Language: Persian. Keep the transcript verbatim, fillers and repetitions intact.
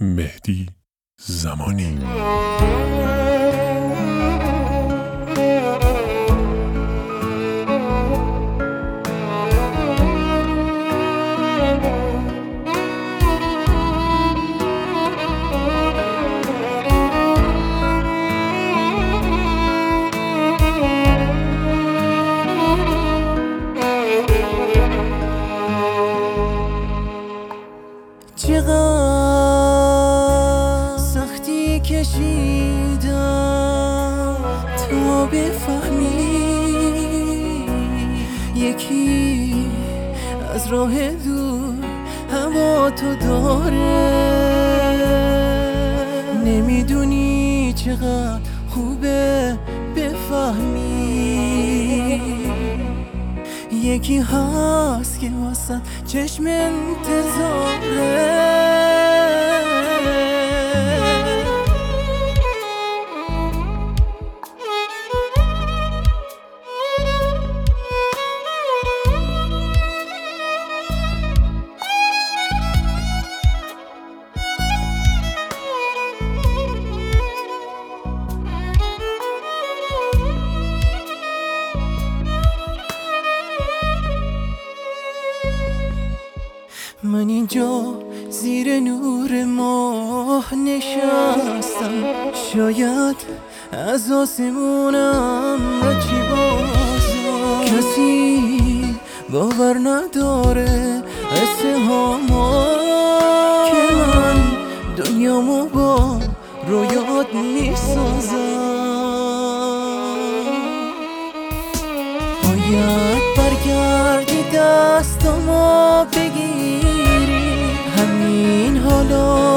مهدی زمانی. چقدر سختی کشیدم تا بفهمی یکی از راه دور هوا تو داره. نمیدونی چقدر خوبه بفهمی یکی هست که واسه چشم انتظاره. من اینجا زیر نور ماه نشستم، شاید از آسمونم چی بازم. کسی باور نداره قصه هامو که من دنیامو با رویات میسازم. باید برگردی دستامو بگیری، همین حالا